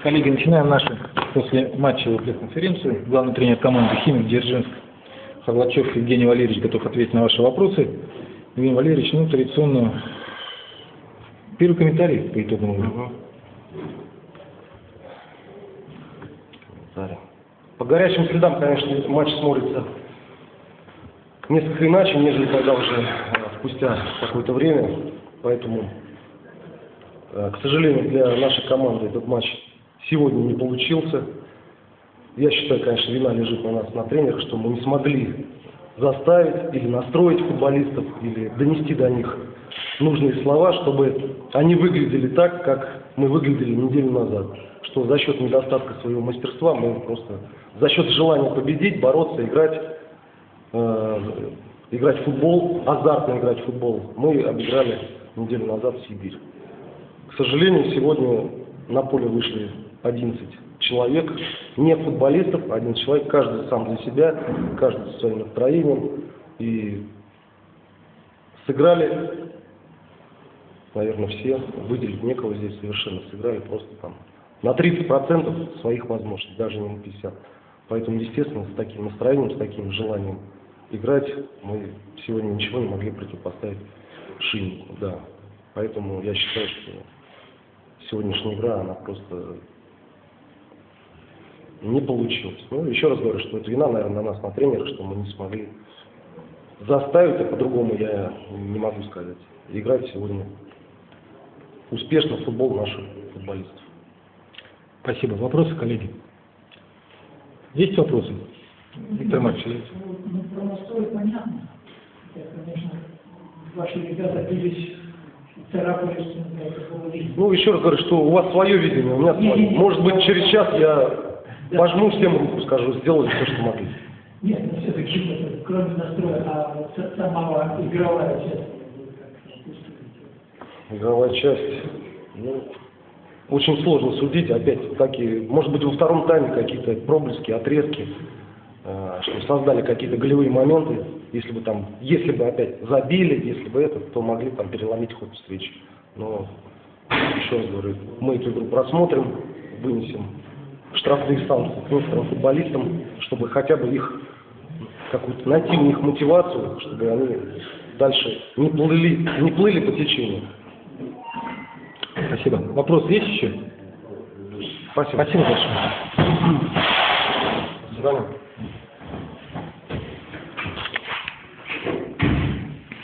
Коллеги, начинаем нашу послематчевую пресс-конференцию. Главный тренер команды «Химик» Дзержинск Харлачев Евгений Валерьевич готов ответить на ваши вопросы. Евгений Валерьевич, традиционно первый комментарий по итогам игры. По горячим следам, конечно, матч смотрится несколько иначе, нежели когда уже спустя какое-то время. Поэтому, к сожалению, для нашей команды этот матч сегодня не получился. Я считаю, конечно, вина лежит на нас, на тренерах, что мы не смогли заставить или настроить футболистов, или донести до них нужные слова, чтобы они выглядели так, как мы выглядели неделю назад. Что за счет недостатка своего мастерства мы просто, за счет желания победить, бороться, играть в футбол, азартно играть в футбол, мы обыграли неделю назад Сибирь. К сожалению, сегодня на поле вышли 11 человек, не футболистов, 11 человек, каждый сам для себя, каждый со своим настроением. И сыграли, наверное, все, выделить некого здесь совершенно, сыграли просто там на 30% своих возможностей, даже не на 50%. Поэтому, естественно, с таким настроением, с таким желанием играть мы сегодня ничего не могли противопоставить Шиннику. Да. Поэтому я считаю, что сегодняшняя игра, она просто не получилась. Еще раз говорю, что это вина, наверное, на нас, на тренерах, что мы не смогли заставить, а по-другому я не могу сказать, играть сегодня успешно в футбол наших футболистов. Спасибо. Вопросы, коллеги? Есть вопросы? Виктор Маркович. Про настрой понятно. Конечно, ваши ребята бились, царапались. Еще раз говорю, что у вас свое видение, у меня свое. Может быть, через час я пожму всем руку, скажу, сделали все, что могли. Нет, но все-таки, кроме настроя, а сама игровая часть. Игровая часть, очень сложно судить, опять такие, может быть, во втором тайме какие-то проблески, отрезки, что создали какие-то голевые моменты, если бы опять забили, если бы это, то могли там переломить ход встречи. Но, еще раз говорю, мы эту игру просмотрим, вынесем штрафные санкции к некоторым футболистам, чтобы хотя бы их какую-то найти у них мотивацию, чтобы они дальше не плыли по течению. Спасибо. Вопросы есть еще? Спасибо. Спасибо большое. До свидания.